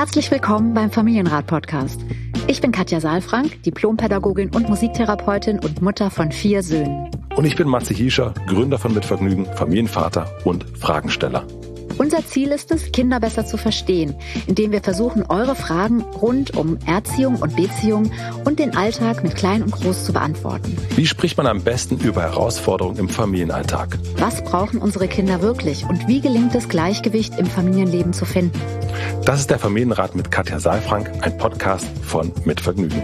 Herzlich willkommen beim Familienrat-Podcast. Ich bin Katja Saalfrank, Diplompädagogin und Musiktherapeutin und Mutter von 4 Söhnen. Und ich bin Matze Hiescher, Gründer von Mitvergnügen, Familienvater und Fragensteller. Unser Ziel ist es, Kinder besser zu verstehen, indem wir versuchen, eure Fragen rund um Erziehung und Beziehung und den Alltag mit Klein und Groß zu beantworten. Wie spricht man am besten über Herausforderungen im Familienalltag? Was brauchen unsere Kinder wirklich und wie gelingt es, Gleichgewicht im Familienleben zu finden? Das ist der Familienrat mit Katja Saalfrank, ein Podcast von Mitvergnügen.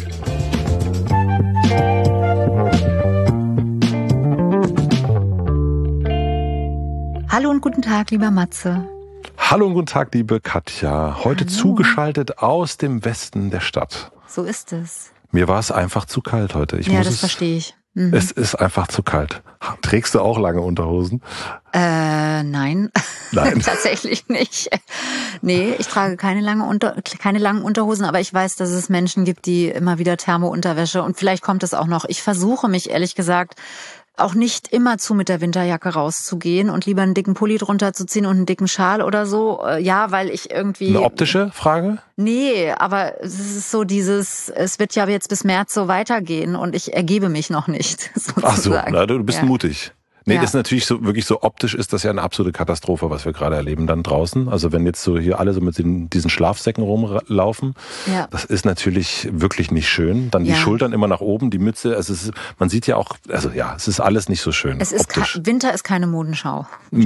Hallo und guten Tag, lieber Matze. Hallo und guten Tag, liebe Katja. Heute zugeschaltet aus dem Westen der Stadt. So ist es. Mir war es einfach zu kalt heute. Das verstehe ich. Mhm. Es ist einfach zu kalt. Trägst du auch lange Unterhosen? Nein. Nein. Tatsächlich nicht. Nee, ich trage keine langen Unterhosen, aber ich weiß, dass es Menschen gibt, die immer wieder Thermounterwäsche und vielleicht kommt es auch noch. Ich versuche mich, ehrlich gesagt, auch nicht immerzu mit der Winterjacke rauszugehen und lieber einen dicken Pulli drunter zu ziehen und einen dicken Schal oder so. Ja, weil ich irgendwie... Eine optische Frage? Nee, aber es ist so es wird ja jetzt bis März so weitergehen und ich ergebe mich noch nicht, sozusagen. Ach so, na, du bist mutig. Nee, Ja. das ist natürlich so, wirklich so optisch ist das ja eine absolute Katastrophe, was wir gerade erleben dann draußen. Also wenn jetzt so hier alle so mit diesen Schlafsäcken rumlaufen, das ist natürlich wirklich nicht schön. Dann die Schultern immer nach oben, die Mütze, man sieht ja auch, es ist alles nicht so schön. Winter ist keine Modenschau.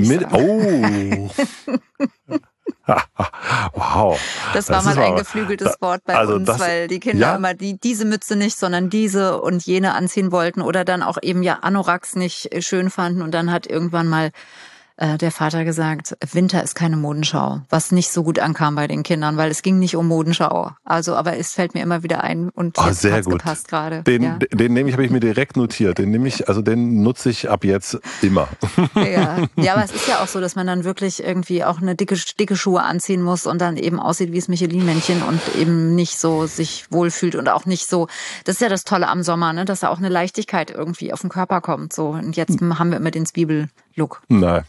Wow. Das war mal ein geflügeltes Wort bei uns, weil die Kinder immer diese Mütze nicht, sondern diese und jene anziehen wollten oder dann auch eben Anoraks nicht schön fanden und dann hat irgendwann mal der Vater gesagt, Winter ist keine Modenschau, was nicht so gut ankam bei den Kindern, weil es ging nicht um Modenschau. Also, aber es fällt mir immer wieder ein und jetzt hat's gepasst gerade. Den habe ich mir direkt notiert. Den nutze ich ab jetzt immer. Ja, aber es ist ja auch so, dass man dann wirklich irgendwie auch eine dicke Schuhe anziehen muss und dann eben aussieht wie das Michelin-Männchen und eben nicht so sich wohlfühlt und auch nicht so. Das ist ja das Tolle am Sommer, ne, dass da auch eine Leichtigkeit irgendwie auf den Körper kommt. So und jetzt haben wir immer den Zwiebel-Look. Nein,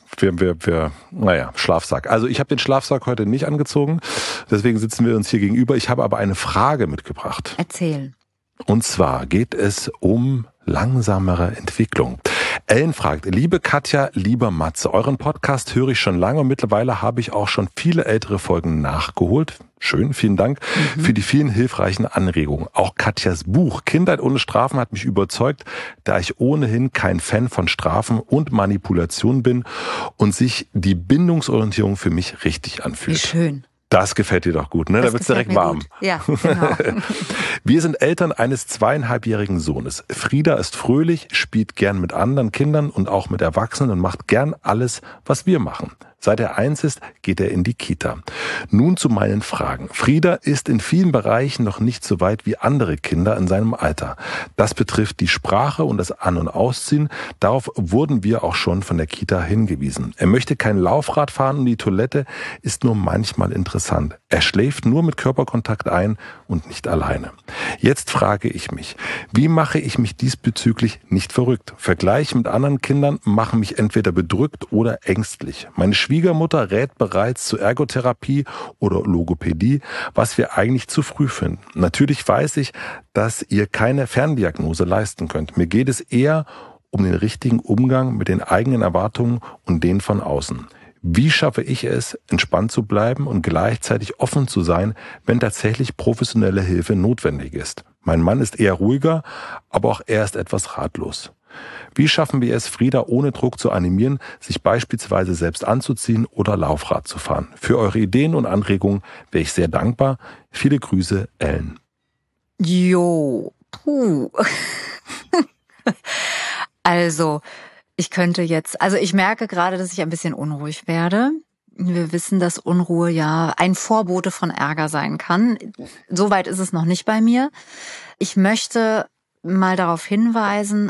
Schlafsack. Also ich habe den Schlafsack heute nicht angezogen, deswegen sitzen wir uns hier gegenüber. Ich habe aber eine Frage mitgebracht. Erzähl. Und zwar geht es um langsamere Entwicklung. Ellen fragt, liebe Katja, lieber Matze, euren Podcast höre ich schon lange und mittlerweile habe ich auch schon viele ältere Folgen nachgeholt. Schön, vielen Dank für die vielen hilfreichen Anregungen. Auch Katjas Buch Kindheit ohne Strafen hat mich überzeugt, da ich ohnehin kein Fan von Strafen und Manipulation bin und sich die Bindungsorientierung für mich richtig anfühlt. Wie schön. Das gefällt dir doch gut, ne? Da wird's direkt warm. Gut. Ja, genau. Wir sind Eltern eines 2,5-jährigen Sohnes. Frieda ist fröhlich, spielt gern mit anderen Kindern und auch mit Erwachsenen und macht gern alles, was wir machen. Seit er 1 ist, geht er in die Kita. Nun zu meinen Fragen. Frieda ist in vielen Bereichen noch nicht so weit wie andere Kinder in seinem Alter. Das betrifft die Sprache und das An- und Ausziehen. Darauf wurden wir auch schon von der Kita hingewiesen. Er möchte kein Laufrad fahren und die Toilette ist nur manchmal interessant. Er schläft nur mit Körperkontakt ein und nicht alleine. Jetzt frage ich mich, wie mache ich mich diesbezüglich nicht verrückt? Vergleiche mit anderen Kindern machen mich entweder bedrückt oder ängstlich. Meine Schwiegermutter rät bereits zur Ergotherapie oder Logopädie, was wir eigentlich zu früh finden. Natürlich weiß ich, dass ihr keine Ferndiagnose leisten könnt. Mir geht es eher um den richtigen Umgang mit den eigenen Erwartungen und denen von außen. Wie schaffe ich es, entspannt zu bleiben und gleichzeitig offen zu sein, wenn tatsächlich professionelle Hilfe notwendig ist? Mein Mann ist eher ruhiger, aber auch er ist etwas ratlos. Wie schaffen wir es, Frieda ohne Druck zu animieren, sich beispielsweise selbst anzuziehen oder Laufrad zu fahren? Für eure Ideen und Anregungen wäre ich sehr dankbar. Viele Grüße, Ellen. Jo, puh. Also, ich merke gerade, dass ich ein bisschen unruhig werde. Wir wissen, dass Unruhe ja ein Vorbote von Ärger sein kann. Soweit ist es noch nicht bei mir. Ich möchte mal darauf hinweisen,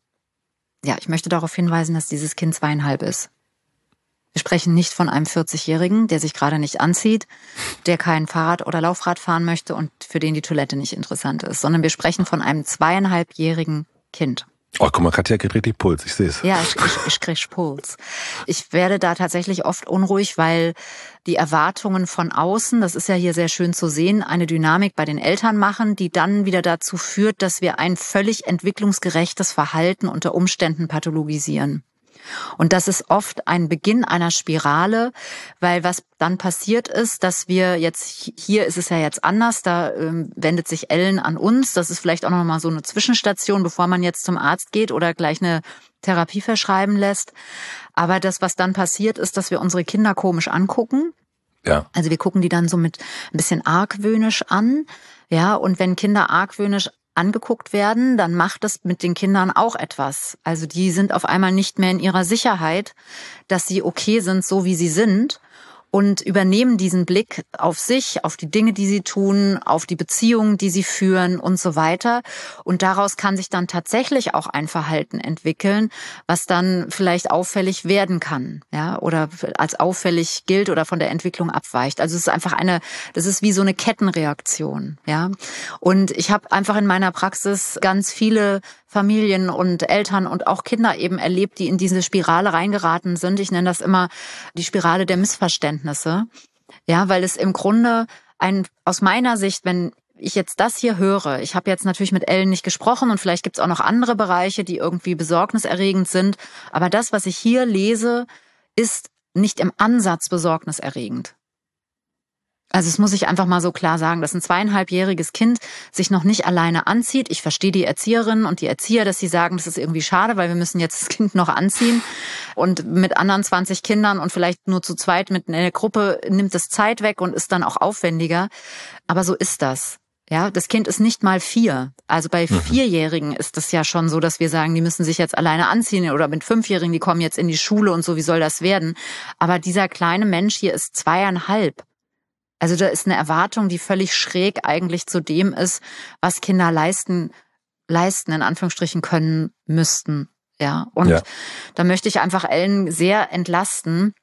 dass dieses Kind 2,5 ist. Wir sprechen nicht von einem 40-Jährigen, der sich gerade nicht anzieht, der kein Fahrrad oder Laufrad fahren möchte und für den die Toilette nicht interessant ist, sondern wir sprechen von einem 2,5-jährigen Kind. Oh, guck mal, Katja kriegt richtig Puls, ich sehe es. Ja, ich krieg Puls. Ich werde da tatsächlich oft unruhig, weil die Erwartungen von außen, das ist ja hier sehr schön zu sehen, eine Dynamik bei den Eltern machen, die dann wieder dazu führt, dass wir ein völlig entwicklungsgerechtes Verhalten unter Umständen pathologisieren. Und das ist oft ein Beginn einer Spirale, weil was dann passiert ist, dass wir jetzt, hier ist es ja jetzt anders, da wendet sich Ellen an uns, das ist vielleicht auch noch mal so eine Zwischenstation, bevor man jetzt zum Arzt geht oder gleich eine Therapie verschreiben lässt. Aber das, was dann passiert, ist, dass wir unsere Kinder komisch angucken. Ja. Also wir gucken die dann so mit ein bisschen argwöhnisch an. Ja, und wenn Kinder argwöhnisch angeguckt werden, dann macht es mit den Kindern auch etwas. Also die sind auf einmal nicht mehr in ihrer Sicherheit, dass sie okay sind, so wie sie sind, und übernehmen diesen Blick auf sich, auf die Dinge, die sie tun, auf die Beziehungen, die sie führen und so weiter. Und daraus kann sich dann tatsächlich auch ein Verhalten entwickeln, was dann vielleicht auffällig werden kann, ja, oder als auffällig gilt oder von der Entwicklung abweicht. Also es ist einfach das ist wie so eine Kettenreaktion, ja. Und ich habe einfach in meiner Praxis ganz viele Familien und Eltern und auch Kinder eben erlebt, die in diese Spirale reingeraten sind. Ich nenne das immer die Spirale der Missverständnisse. Ja, weil es im Grunde aus meiner Sicht, wenn ich jetzt das hier höre, ich habe jetzt natürlich mit Ellen nicht gesprochen und vielleicht gibt es auch noch andere Bereiche, die irgendwie besorgniserregend sind, aber das, was ich hier lese, ist nicht im Ansatz besorgniserregend. Also es muss ich einfach mal so klar sagen, dass ein 2,5-jähriges Kind sich noch nicht alleine anzieht. Ich verstehe die Erzieherinnen und die Erzieher, dass sie sagen, das ist irgendwie schade, weil wir müssen jetzt das Kind noch anziehen. Und mit anderen 20 Kindern und vielleicht nur zu zweit mit einer Gruppe nimmt es Zeit weg und ist dann auch aufwendiger. Aber so ist das. Ja, das Kind ist nicht mal 4. Also bei 4-Jährigen ist das ja schon so, dass wir sagen, die müssen sich jetzt alleine anziehen, oder mit 5-Jährigen, die kommen jetzt in die Schule und so, wie soll das werden? Aber dieser kleine Mensch hier ist 2,5. Also da ist eine Erwartung, die völlig schräg eigentlich zu dem ist, was Kinder leisten, in Anführungsstrichen können müssten. Ja, und da möchte ich einfach Ellen sehr entlasten.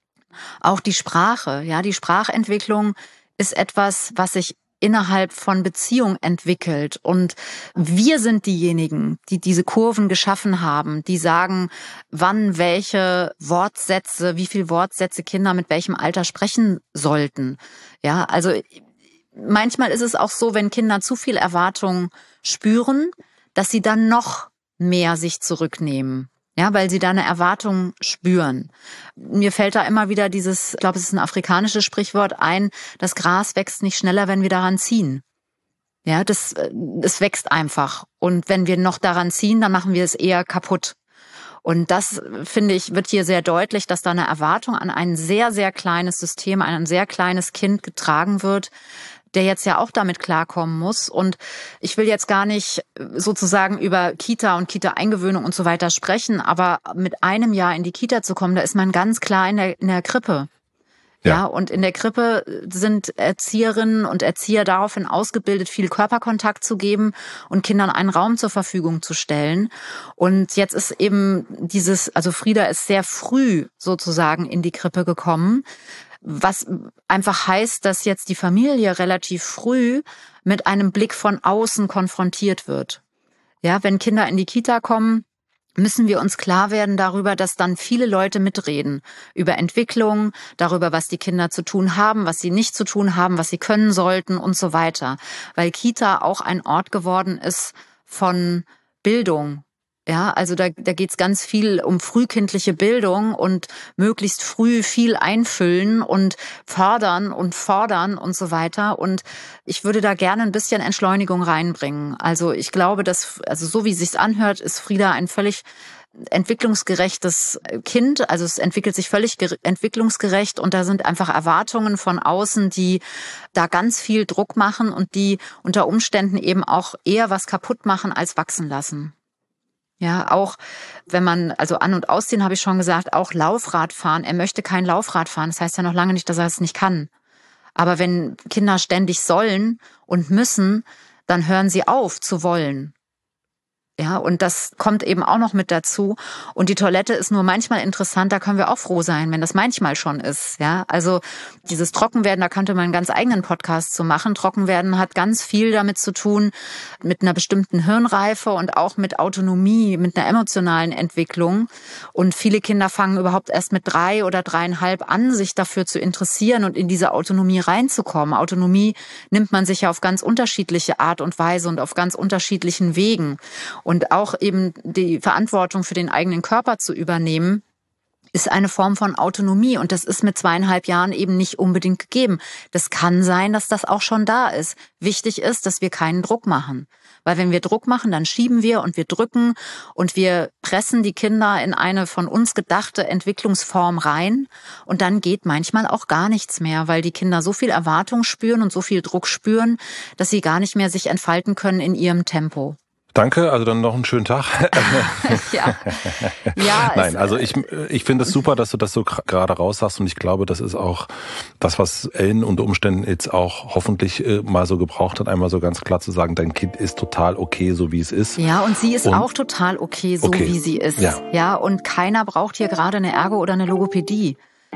Auch die Sprache, ja, die Sprachentwicklung ist etwas, was sich innerhalb von Beziehung entwickelt. Und wir sind diejenigen, die diese Kurven geschaffen haben, die sagen, wann welche Wortsätze, wie viel Wortsätze Kinder mit welchem Alter sprechen sollten. Ja, also manchmal ist es auch so, wenn Kinder zu viel Erwartung spüren, dass sie dann noch mehr sich zurücknehmen. Ja, weil sie da eine Erwartung spüren. Mir fällt da immer wieder ich glaube, es ist ein afrikanisches Sprichwort ein, das Gras wächst nicht schneller, wenn wir daran ziehen. Ja, es wächst einfach. Und wenn wir noch daran ziehen, dann machen wir es eher kaputt. Und das, finde ich, wird hier sehr deutlich, dass da eine Erwartung an ein sehr, sehr kleines System, an ein sehr kleines Kind getragen wird, der jetzt ja auch damit klarkommen muss. Und ich will jetzt gar nicht sozusagen über Kita und Kita-Eingewöhnung und so weiter sprechen, aber mit einem Jahr in die Kita zu kommen, da ist man ganz klar in der Krippe. Ja, und in der Krippe sind Erzieherinnen und Erzieher daraufhin ausgebildet, viel Körperkontakt zu geben und Kindern einen Raum zur Verfügung zu stellen. Und jetzt ist eben also Frieda ist sehr früh sozusagen in die Krippe gekommen, was einfach heißt, dass jetzt die Familie relativ früh mit einem Blick von außen konfrontiert wird. Ja, wenn Kinder in die Kita kommen, müssen wir uns klar werden darüber, dass dann viele Leute mitreden. Über Entwicklung, darüber, was die Kinder zu tun haben, was sie nicht zu tun haben, was sie können sollten und so weiter. Weil Kita auch ein Ort geworden ist von Bildung. Ja, also da geht's ganz viel um frühkindliche Bildung und möglichst früh viel einfüllen und fördern und fordern und so weiter. Und ich würde da gerne ein bisschen Entschleunigung reinbringen. Also ich glaube, so wie es sich anhört, ist Frieda ein völlig entwicklungsgerechtes Kind. Also es entwickelt sich völlig entwicklungsgerecht und da sind einfach Erwartungen von außen, die da ganz viel Druck machen und die unter Umständen eben auch eher was kaputt machen als wachsen lassen. Ja, auch wenn man, also an- und ausziehen, habe ich schon gesagt, auch Laufrad fahren. Er möchte kein Laufrad fahren. Das heißt ja noch lange nicht, dass er es nicht kann. Aber wenn Kinder ständig sollen und müssen, dann hören sie auf zu wollen. Ja, und das kommt eben auch noch mit dazu. Und die Toilette ist nur manchmal interessant, da können wir auch froh sein, wenn das manchmal schon ist. Ja, also dieses Trockenwerden, da könnte man einen ganz eigenen Podcast zu machen. Trockenwerden hat ganz viel damit zu tun, mit einer bestimmten Hirnreife und auch mit Autonomie, mit einer emotionalen Entwicklung. Und viele Kinder fangen überhaupt erst mit 3 oder 3,5 an, sich dafür zu interessieren und in diese Autonomie reinzukommen. Autonomie nimmt man sich ja auf ganz unterschiedliche Art und Weise und auf ganz unterschiedlichen Wegen. Und auch eben die Verantwortung für den eigenen Körper zu übernehmen, ist eine Form von Autonomie. Und das ist mit 2,5 Jahren eben nicht unbedingt gegeben. Das kann sein, dass das auch schon da ist. Wichtig ist, dass wir keinen Druck machen. Weil wenn wir Druck machen, dann schieben wir und wir drücken und wir pressen die Kinder in eine von uns gedachte Entwicklungsform rein. Und dann geht manchmal auch gar nichts mehr, weil die Kinder so viel Erwartung spüren und so viel Druck spüren, dass sie gar nicht mehr sich entfalten können in ihrem Tempo. Danke, also dann noch einen schönen Tag. Ja. Nein, also ich finde es super, dass du das so gerade raus sagst und ich glaube, das ist auch das, was Ellen unter Umständen jetzt auch hoffentlich mal so gebraucht hat, einmal so ganz klar zu sagen, dein Kind ist total okay, so wie es ist. Ja, und sie ist auch total okay, so wie sie ist. Ja, und keiner braucht hier gerade eine Ergo oder eine Logopädie.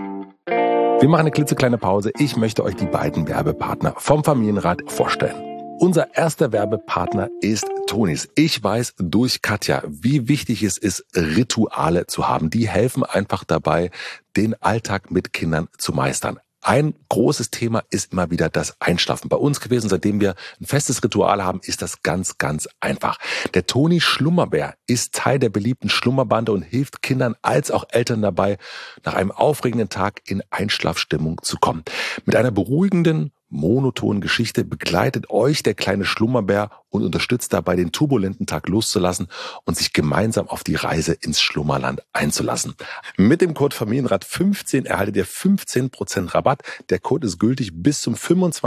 Wir machen eine klitzekleine Pause. Ich möchte euch die beiden Werbepartner vom Familienrat vorstellen. Unser erster Werbepartner ist Tonys. Ich weiß durch Katja, wie wichtig es ist, Rituale zu haben. Die helfen einfach dabei, den Alltag mit Kindern zu meistern. Ein großes Thema ist immer wieder das Einschlafen. Bei uns gewesen, seitdem wir ein festes Ritual haben, ist das ganz, ganz einfach. Der Toni Schlummerbär ist Teil der beliebten Schlummerbande und hilft Kindern als auch Eltern dabei, nach einem aufregenden Tag in Einschlafstimmung zu kommen. Mit einer beruhigenden, monotonen Geschichte begleitet euch der kleine Schlummerbär und unterstützt dabei, den turbulenten Tag loszulassen und sich gemeinsam auf die Reise ins Schlummerland einzulassen. Mit dem Code Familienrat15 erhaltet ihr 15% Rabatt. Der Code ist gültig bis zum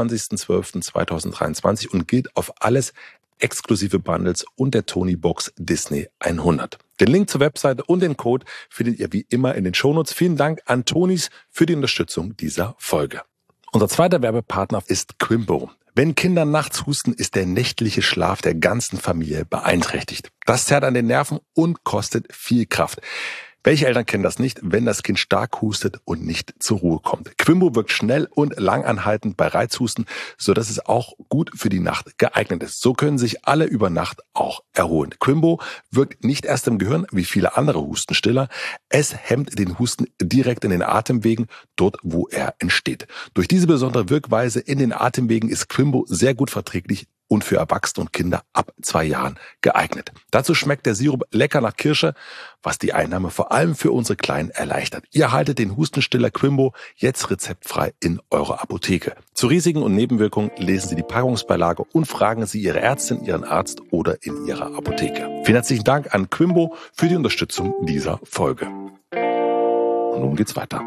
25.12.2023 und gilt auf alles exklusive Bundles und der Tony Box Disney 100. Den Link zur Webseite und den Code findet ihr wie immer in den Shownotes. Vielen Dank an Tonys für die Unterstützung dieser Folge. Unser zweiter Werbepartner ist Quimbo. Wenn Kinder nachts husten, ist der nächtliche Schlaf der ganzen Familie beeinträchtigt. Das zerrt an den Nerven und kostet viel Kraft. Welche Eltern kennen das nicht, wenn das Kind stark hustet und nicht zur Ruhe kommt? Quimbo wirkt schnell und langanhaltend bei Reizhusten, sodass es auch gut für die Nacht geeignet ist. So können sich alle über Nacht auch erholen. Quimbo wirkt nicht erst im Gehirn wie viele andere Hustenstiller. Es hemmt den Husten direkt in den Atemwegen, dort wo er entsteht. Durch diese besondere Wirkweise in den Atemwegen ist Quimbo sehr gut verträglich und für Erwachsene und Kinder ab 2 Jahren geeignet. Dazu schmeckt der Sirup lecker nach Kirsche, was die Einnahme vor allem für unsere Kleinen erleichtert. Ihr erhaltet den Hustenstiller Quimbo jetzt rezeptfrei in eurer Apotheke. Zu Risiken und Nebenwirkungen lesen Sie die Packungsbeilage und fragen Sie Ihre Ärztin, Ihren Arzt oder in Ihrer Apotheke. Vielen herzlichen Dank an Quimbo für die Unterstützung dieser Folge. Und nun geht's weiter.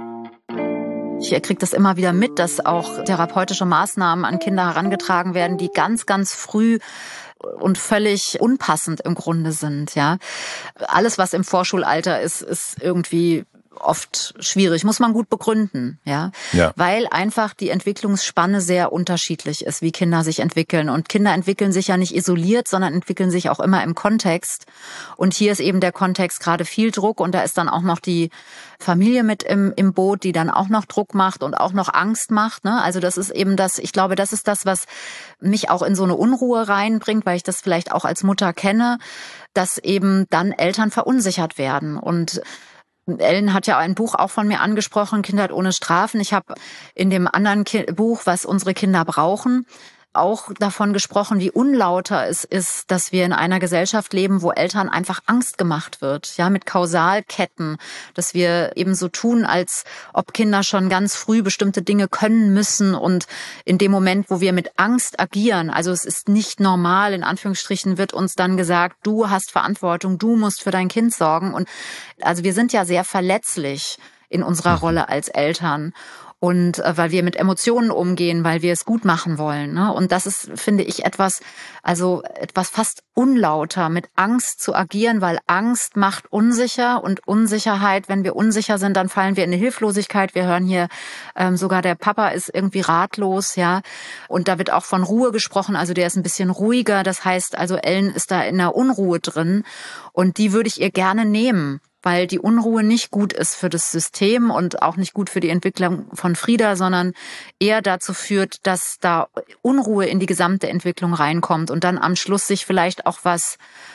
Ich kriege das immer wieder mit, dass auch therapeutische Maßnahmen an Kinder herangetragen werden, die ganz, ganz früh und völlig unpassend im Grunde sind. Ja, alles, was im Vorschulalter ist, ist irgendwie oft schwierig, muss man gut begründen, ja, weil einfach die Entwicklungsspanne sehr unterschiedlich ist, wie Kinder sich entwickeln. Und Kinder entwickeln sich ja nicht isoliert, sondern entwickeln sich auch immer im Kontext. Und hier ist eben der Kontext gerade viel Druck und da ist dann auch noch die Familie mit im Boot, die dann auch noch Druck macht und auch noch Angst macht. Ne? Also das ist eben das, ich glaube, das ist das, was mich auch in so eine Unruhe reinbringt, weil ich das vielleicht auch als Mutter kenne, dass eben dann Eltern verunsichert werden. Und Ellen hat ja ein Buch auch von mir angesprochen, Kindheit ohne Strafen. Ich habe in dem anderen Buch, was unsere Kinder brauchen, auch davon gesprochen, wie unlauter es ist, dass wir in einer Gesellschaft leben, wo Eltern einfach Angst gemacht wird, ja, mit Kausalketten, dass wir eben so tun, als ob Kinder schon ganz früh bestimmte Dinge können müssen und in dem Moment, wo wir mit Angst agieren, also es ist nicht normal, in Anführungsstrichen, wird uns dann gesagt, du hast Verantwortung, du musst für dein Kind sorgen und also wir sind ja sehr verletzlich in unserer Rolle als Eltern. Und weil wir mit Emotionen umgehen, weil wir es gut machen wollen. Ne? Und das ist, finde ich, etwas fast unlauter, mit Angst zu agieren, weil Angst macht unsicher und Unsicherheit, wenn wir unsicher sind, dann fallen wir in eine Hilflosigkeit. Wir hören hier sogar, der Papa ist irgendwie ratlos, ja. Und da wird auch von Ruhe gesprochen, also der ist ein bisschen ruhiger. Das heißt, also Ellen ist da in einer Unruhe drin und die würde ich ihr gerne nehmen, weil die Unruhe nicht gut ist für das System und auch nicht gut für die Entwicklung von Frieda, sondern eher dazu führt, dass da Unruhe in die gesamte Entwicklung reinkommt und dann am Schluss sich vielleicht auch was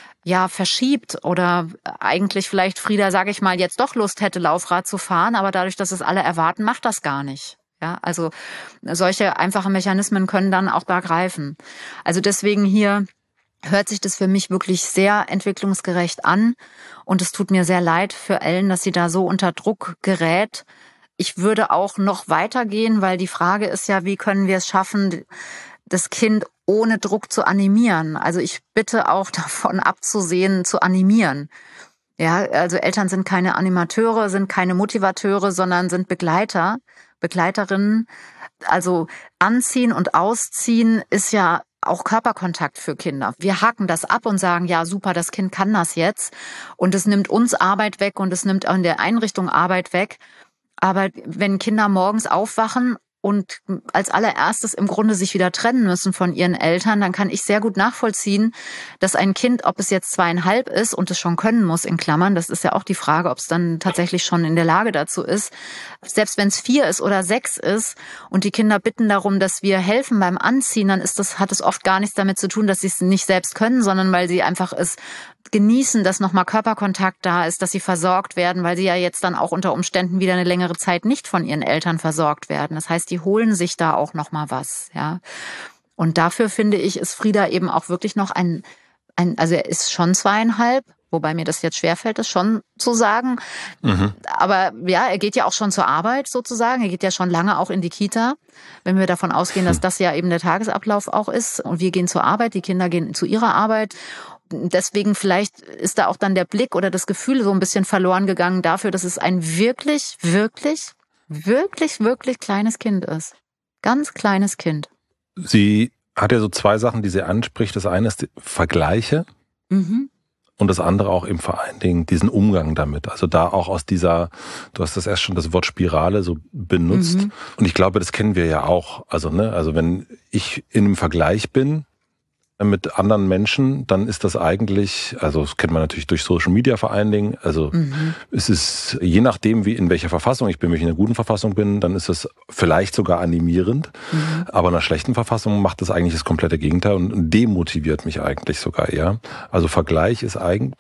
verschiebt oder eigentlich vielleicht Frieda, sage ich mal, jetzt doch Lust hätte, Laufrad zu fahren, aber dadurch, dass es alle erwarten, macht das gar nicht. Ja, also solche einfachen Mechanismen können dann auch da greifen. Also deswegen hier hört sich das für mich wirklich sehr entwicklungsgerecht an. Und es tut mir sehr leid für Ellen, dass sie da so unter Druck gerät. Ich würde auch noch weitergehen, weil die Frage ist ja, wie können wir es schaffen, das Kind ohne Druck zu animieren? Also ich bitte auch davon abzusehen, zu animieren. Ja, also Eltern sind keine Animateure, sind keine Motivateure, sondern sind Begleiter, Begleiterinnen. Also anziehen und ausziehen ist ja auch Körperkontakt für Kinder. Wir haken das ab und sagen, ja super, das Kind kann das jetzt. Und es nimmt uns Arbeit weg und es nimmt auch in der Einrichtung Arbeit weg. Aber wenn Kinder morgens aufwachen und als allererstes im Grunde sich wieder trennen müssen von ihren Eltern, dann kann ich sehr gut nachvollziehen, dass ein Kind, ob es jetzt 2,5 ist und es schon können muss, in Klammern, das ist ja auch die Frage, ob es dann tatsächlich schon in der Lage dazu ist, selbst wenn es 4 ist oder 6 ist und die Kinder bitten darum, dass wir helfen beim Anziehen, dann hat es oft gar nichts damit zu tun, dass sie es nicht selbst können, sondern weil sie einfach es genießen, dass nochmal Körperkontakt da ist, dass sie versorgt werden, weil sie ja jetzt dann auch unter Umständen wieder eine längere Zeit nicht von ihren Eltern versorgt werden. Das heißt, die holen sich da auch nochmal was, ja. Und dafür finde ich, ist Frieda eben auch wirklich noch also er ist schon 2,5, wobei mir das jetzt schwerfällt, das schon zu sagen. Mhm. Aber ja, er geht ja auch schon zur Arbeit sozusagen. Er geht ja schon lange auch in die Kita. Wenn wir davon ausgehen, dass das ja eben der Tagesablauf auch ist. Und wir gehen zur Arbeit, die Kinder gehen zu ihrer Arbeit. Deswegen vielleicht ist da auch dann der Blick oder das Gefühl so ein bisschen verloren gegangen dafür, dass es ein wirklich, wirklich, wirklich, wirklich kleines Kind ist. Ganz kleines Kind. Sie hat ja so 2 Sachen, die sie anspricht. Das eine ist die Vergleiche. Mhm. Und das andere auch eben vor allen Dingen diesen Umgang damit. Also da auch aus dieser, du hast das erst schon das Wort Spirale so benutzt. Mhm. Und ich glaube, das kennen wir ja auch. Also wenn ich in einem Vergleich bin mit anderen Menschen, dann ist das eigentlich, also das kennt man natürlich durch Social Media vor allen Dingen, also es ist, je nachdem in welcher Verfassung ich bin, wenn ich in einer guten Verfassung bin, dann ist es vielleicht sogar animierend, aber in einer schlechten Verfassung macht das eigentlich das komplette Gegenteil und demotiviert mich eigentlich sogar eher. Also Vergleich ist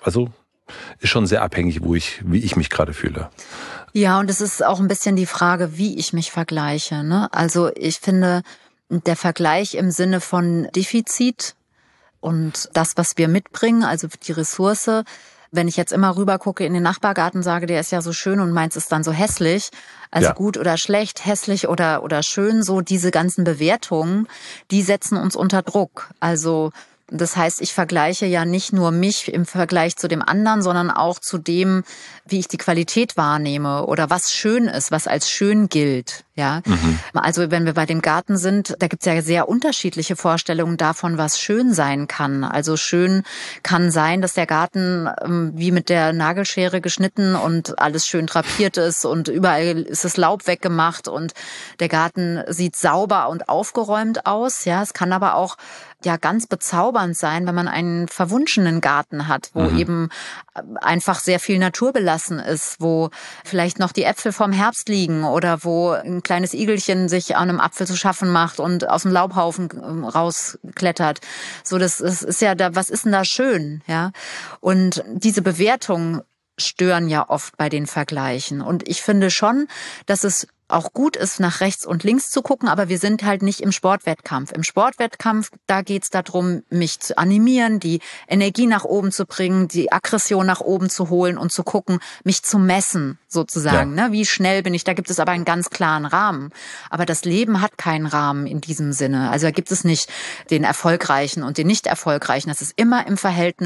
ist schon sehr abhängig, wie ich mich gerade fühle. Ja, und es ist auch ein bisschen die Frage, wie ich mich vergleiche, ne? Also ich finde, der Vergleich im Sinne von Defizit und das, was wir mitbringen, also die Ressource, wenn ich jetzt immer rüber gucke in den Nachbargarten, sage, der ist ja so schön und meins ist dann so hässlich, also gut oder schlecht, hässlich oder schön, so diese ganzen Bewertungen, die setzen uns unter Druck. Also das heißt, ich vergleiche ja nicht nur mich im Vergleich zu dem anderen, sondern auch zu dem, wie ich die Qualität wahrnehme oder was schön ist, was als schön gilt. Ja, Also wenn wir bei dem Garten sind, da gibt's ja sehr unterschiedliche Vorstellungen davon, was schön sein kann. Also schön kann sein, dass der Garten wie mit der Nagelschere geschnitten und alles schön drapiert ist und überall ist das Laub weggemacht und der Garten sieht sauber und aufgeräumt aus. Ja, es kann aber auch ganz bezaubernd sein, wenn man einen verwunschenen Garten hat, wo eben einfach sehr viel naturbelassen ist, wo vielleicht noch die Äpfel vom Herbst liegen oder wo ein kleines Igelchen sich an einem Apfel zu schaffen macht und aus dem Laubhaufen rausklettert. So, das ist ja da, was ist denn da schön, ja? Und diese Bewertungen stören ja oft bei den Vergleichen. Und ich finde schon, dass es auch gut ist, nach rechts und links zu gucken, aber wir sind halt nicht im Sportwettkampf. Im Sportwettkampf, da geht's darum, mich zu animieren, die Energie nach oben zu bringen, die Aggression nach oben zu holen und zu gucken, mich zu messen, sozusagen. Ja. Ne? Wie schnell bin ich? Da gibt es aber einen ganz klaren Rahmen. Aber das Leben hat keinen Rahmen in diesem Sinne. Also da gibt es nicht den Erfolgreichen und den Nicht-Erfolgreichen. Das ist immer im Verhältnis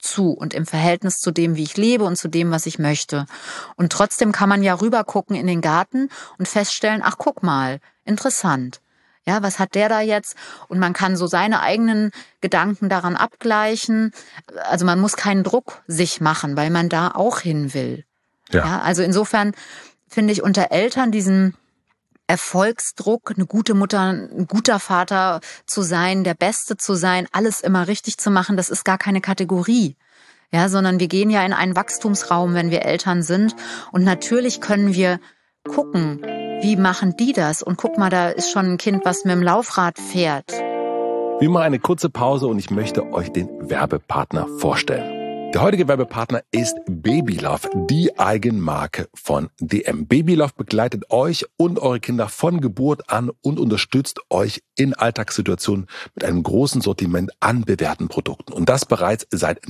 zu und im Verhältnis zu dem, wie ich lebe und zu dem, was ich möchte. Und trotzdem kann man ja rüber gucken in den Garten und feststellen, ach, guck mal, interessant. Ja, was hat der da jetzt? Und man kann so seine eigenen Gedanken daran abgleichen. Also man muss keinen Druck sich machen, weil man da auch hin will. Ja, also insofern finde ich unter Eltern diesen Erfolgsdruck, eine gute Mutter, ein guter Vater zu sein, der Beste zu sein, alles immer richtig zu machen, das ist gar keine Kategorie. Ja, sondern wir gehen ja in einen Wachstumsraum, wenn wir Eltern sind. Und natürlich können wir gucken, wie machen die das? Und guck mal, da ist schon ein Kind, was mit dem Laufrad fährt. Wir machen eine kurze Pause und ich möchte euch den Werbepartner vorstellen. Der heutige Werbepartner ist Babylove, die Eigenmarke von DM. Babylove begleitet euch und eure Kinder von Geburt an und unterstützt euch in Alltagssituationen mit einem großen Sortiment an bewährten Produkten. Und das bereits seit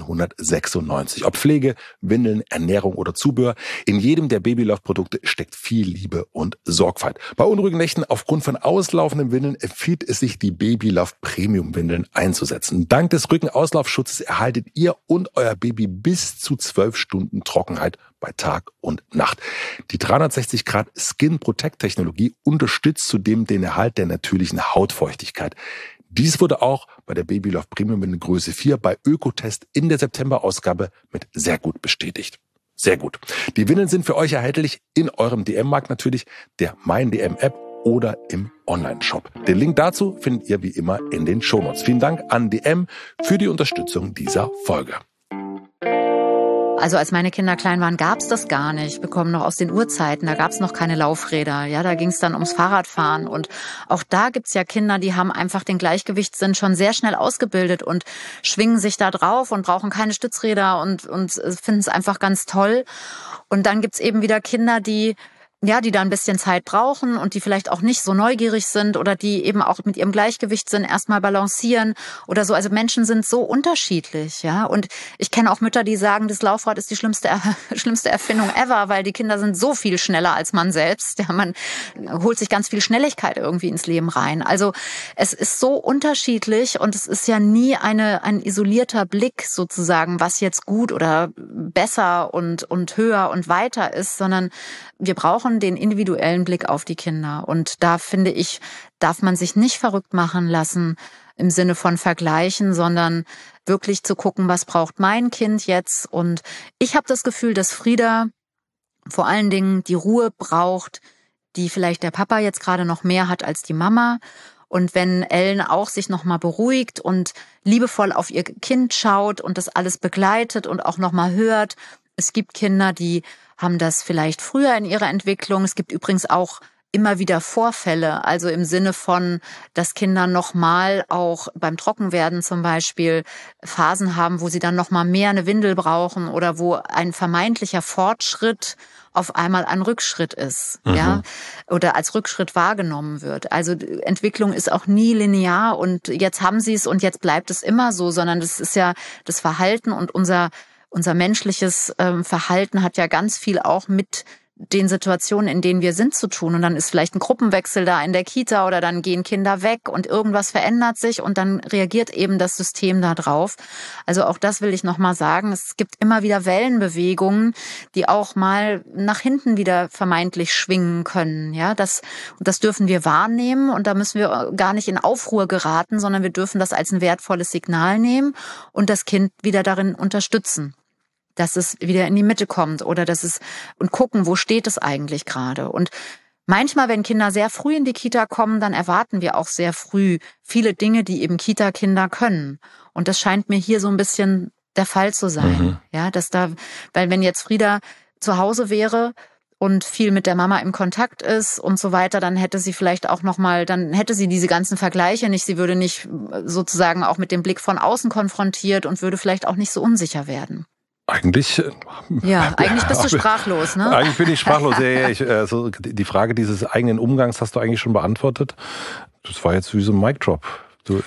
1996. Ob Pflege, Windeln, Ernährung oder Zubehör, in jedem der Babylove-Produkte steckt viel Liebe und Sorgfalt. Bei unruhigen Nächten aufgrund von auslaufenden Windeln empfiehlt es sich, die Babylove Premium-Windeln einzusetzen. Dank des Rückenauslaufschutzes erhaltet ihr und euer Baby bis zu 12 Stunden Trockenheit bei Tag und Nacht. Die 360-Grad-Skin-Protect-Technologie unterstützt zudem den Erhalt der natürlichen Hautfeuchtigkeit. Dies wurde auch bei der Babylove Premium Windel Größe 4 bei Ökotest in der September-Ausgabe mit sehr gut bestätigt. Sehr gut. Die Windeln sind für euch erhältlich in eurem DM-Markt natürlich, der Mein-DM-App oder im Online-Shop. Den Link dazu findet ihr wie immer in den Shownotes. Vielen Dank an DM für die Unterstützung dieser Folge. Also als meine Kinder klein waren, gab's das gar nicht. Wir kommen noch aus den Urzeiten, da gab's noch keine Laufräder. Ja, da ging's dann ums Fahrradfahren. Und auch da gibt's ja Kinder, die haben einfach den Gleichgewichtssinn schon sehr schnell ausgebildet und schwingen sich da drauf und brauchen keine Stützräder und finden es einfach ganz toll. Und dann gibt's eben wieder Kinder, die da ein bisschen Zeit brauchen und die vielleicht auch nicht so neugierig sind oder die eben auch mit ihrem Gleichgewichtssinn erstmal balancieren oder so. Also Menschen sind so unterschiedlich, ja. Und ich kenne auch Mütter, die sagen, das Laufrad ist die schlimmste Erfindung ever, weil die Kinder sind so viel schneller als man selbst. Ja, man holt sich ganz viel Schnelligkeit irgendwie ins Leben rein. Also es ist so unterschiedlich und es ist ja nie ein isolierter Blick sozusagen, was jetzt gut oder besser und höher und weiter ist, sondern wir brauchen den individuellen Blick auf die Kinder. Und da, finde ich, darf man sich nicht verrückt machen lassen im Sinne von Vergleichen, sondern wirklich zu gucken, was braucht mein Kind jetzt. Und ich habe das Gefühl, dass Frieda vor allen Dingen die Ruhe braucht, die vielleicht der Papa jetzt gerade noch mehr hat als die Mama. Und wenn Ellen auch sich nochmal beruhigt und liebevoll auf ihr Kind schaut und das alles begleitet und auch nochmal hört. Es gibt Kinder, die haben das vielleicht früher in ihrer Entwicklung. Es gibt übrigens auch immer wieder Vorfälle, also im Sinne von, dass Kinder nochmal auch beim Trockenwerden zum Beispiel Phasen haben, wo sie dann nochmal mehr eine Windel brauchen oder wo ein vermeintlicher Fortschritt auf einmal ein Rückschritt ist, ja, oder als Rückschritt wahrgenommen wird. Also Entwicklung ist auch nie linear und jetzt haben sie es und jetzt bleibt es immer so, sondern das ist ja das Verhalten und unser menschliches Verhalten hat ja ganz viel auch mit den Situationen, in denen wir sind, zu tun. Und dann ist vielleicht ein Gruppenwechsel da in der Kita oder dann gehen Kinder weg und irgendwas verändert sich und dann reagiert eben das System da drauf. Also auch das will ich nochmal sagen. Es gibt immer wieder Wellenbewegungen, die auch mal nach hinten wieder vermeintlich schwingen können. Ja, das dürfen wir wahrnehmen und da müssen wir gar nicht in Aufruhr geraten, sondern wir dürfen das als ein wertvolles Signal nehmen und das Kind wieder darin unterstützen, dass es wieder in die Mitte kommt oder und gucken, wo steht es eigentlich gerade. Und manchmal, wenn Kinder sehr früh in die Kita kommen, dann erwarten wir auch sehr früh viele Dinge, die eben Kita-Kinder können. Und das scheint mir hier so ein bisschen der Fall zu sein. Ja, weil wenn jetzt Frieda zu Hause wäre und viel mit der Mama im Kontakt ist und so weiter, dann hätte sie vielleicht auch dann hätte sie diese ganzen Vergleiche nicht. Sie würde nicht sozusagen auch mit dem Blick von außen konfrontiert und würde vielleicht auch nicht so unsicher werden. Eigentlich bist du sprachlos, ne? Eigentlich bin ich sprachlos. Die Frage dieses eigenen Umgangs hast du eigentlich schon beantwortet. Das war jetzt wie so ein Mic-Drop.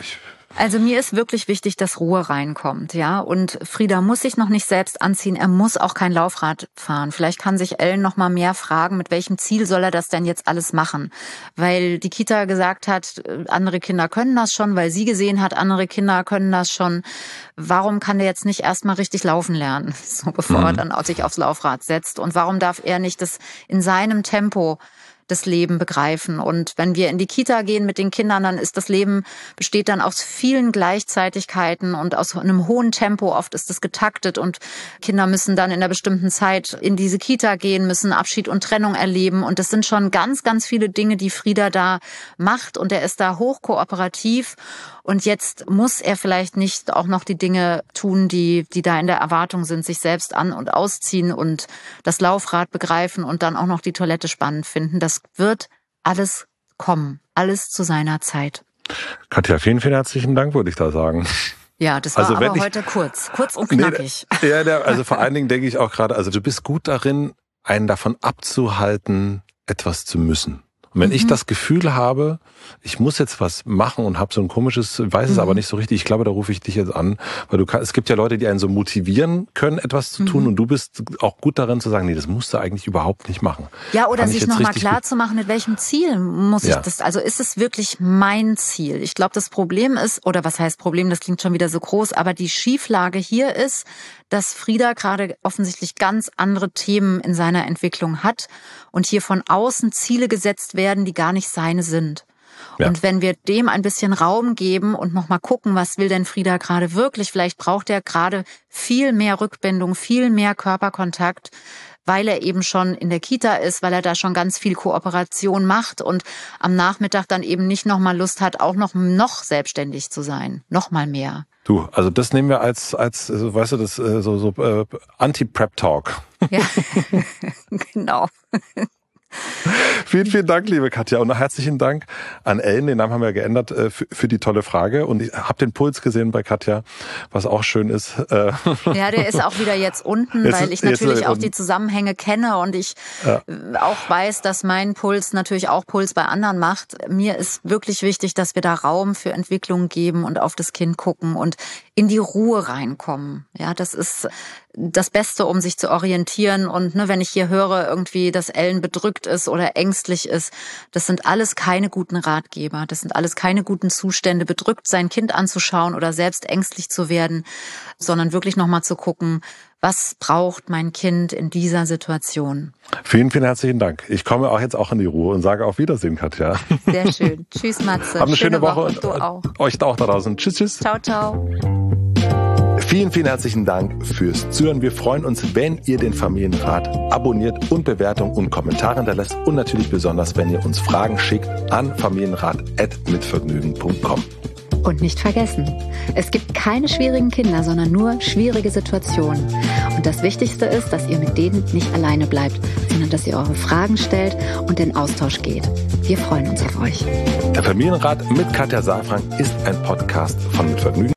Also mir ist wirklich wichtig, dass Ruhe reinkommt, ja. Und Frieda muss sich noch nicht selbst anziehen. Er muss auch kein Laufrad fahren. Vielleicht kann sich Ellen noch mal mehr fragen, mit welchem Ziel soll er das denn jetzt alles machen? Weil die Kita gesagt hat, andere Kinder können das schon, weil sie gesehen hat, andere Kinder können das schon. Warum kann der jetzt nicht erstmal richtig laufen lernen, so bevor er dann sich aufs Laufrad setzt? Und warum darf er nicht das in seinem Tempo das Leben begreifen? Und wenn wir in die Kita gehen mit den Kindern, dann ist das Leben, besteht dann aus vielen Gleichzeitigkeiten und aus einem hohen Tempo. Oft ist es getaktet und Kinder müssen dann in einer bestimmten Zeit in diese Kita gehen, müssen Abschied und Trennung erleben. Und das sind schon ganz, ganz viele Dinge, die Frieda da macht. Und er ist da hochkooperativ. Und jetzt muss er vielleicht nicht auch noch die Dinge tun, die da in der Erwartung sind, sich selbst an- und ausziehen und das Laufrad begreifen und dann auch noch die Toilette spannend finden. Das wird alles kommen, alles zu seiner Zeit. Katja, vielen, vielen herzlichen Dank, würde ich da sagen. Ja, das war aber heute kurz und knackig. Also vor allen Dingen denke ich auch gerade, also du bist gut darin, einen davon abzuhalten, etwas zu müssen. Und wenn ich das Gefühl habe, ich muss jetzt was machen und habe so ein komisches, weiß es aber nicht so richtig, ich glaube, da rufe ich dich jetzt an, weil es gibt ja Leute, die einen so motivieren können, etwas zu tun und du bist auch gut darin zu sagen, nee, das musst du eigentlich überhaupt nicht machen. Ja, oder sich nochmal klar zu machen, mit welchem Ziel muss ich das, also ist es wirklich mein Ziel? Ich glaube, das Problem ist, oder was heißt Problem, das klingt schon wieder so groß, aber die Schieflage hier ist, dass Frieda gerade offensichtlich ganz andere Themen in seiner Entwicklung hat und hier von außen Ziele gesetzt werden, die gar nicht seine sind. Ja. Und wenn wir dem ein bisschen Raum geben und nochmal gucken, was will denn Frieda gerade wirklich, vielleicht braucht er gerade viel mehr Rückbindung, viel mehr Körperkontakt, weil er eben schon in der Kita ist, weil er da schon ganz viel Kooperation macht und am Nachmittag dann eben nicht nochmal Lust hat, auch noch selbstständig zu sein, noch mal mehr. Du, also das nehmen wir als weißt du, das so Anti-Prep-Talk. Ja, genau. Vielen, vielen Dank, liebe Katja. Und noch herzlichen Dank an Ellen, den Namen haben wir geändert, für die tolle Frage. Und ich habe den Puls gesehen bei Katja, was auch schön ist. Ja, der ist auch wieder jetzt unten, weil ich natürlich auch die Zusammenhänge kenne und ich auch weiß, dass mein Puls natürlich auch Puls bei anderen macht. Mir ist wirklich wichtig, dass wir da Raum für Entwicklung geben und auf das Kind gucken und in die Ruhe reinkommen. Ja, das ist das Beste, um sich zu orientieren. Und wenn ich hier höre, irgendwie, dass Ellen bedrückt ist oder ängstlich ist, das sind alles keine guten Ratgeber. Das sind alles keine guten Zustände, bedrückt sein Kind anzuschauen oder selbst ängstlich zu werden, sondern wirklich nochmal zu gucken, was braucht mein Kind in dieser Situation? Vielen, vielen herzlichen Dank. Ich komme auch jetzt auch in die Ruhe und sage auf Wiedersehen, Katja. Sehr schön. Tschüss, Matze. Habt eine schöne Woche und du auch. Euch auch da draußen. Tschüss, tschüss. Ciao, ciao. Vielen, vielen herzlichen Dank fürs Zuhören. Wir freuen uns, wenn ihr den Familienrat abonniert und Bewertungen und Kommentare hinterlässt und natürlich besonders, wenn ihr uns Fragen schickt an familienrat@mitvergnügen.com. Und nicht vergessen, es gibt keine schwierigen Kinder, sondern nur schwierige Situationen. Und das Wichtigste ist, dass ihr mit denen nicht alleine bleibt, sondern dass ihr eure Fragen stellt und in Austausch geht. Wir freuen uns auf euch. Der Familienrat mit Katja Saalfrank ist ein Podcast von Mit Vergnügen.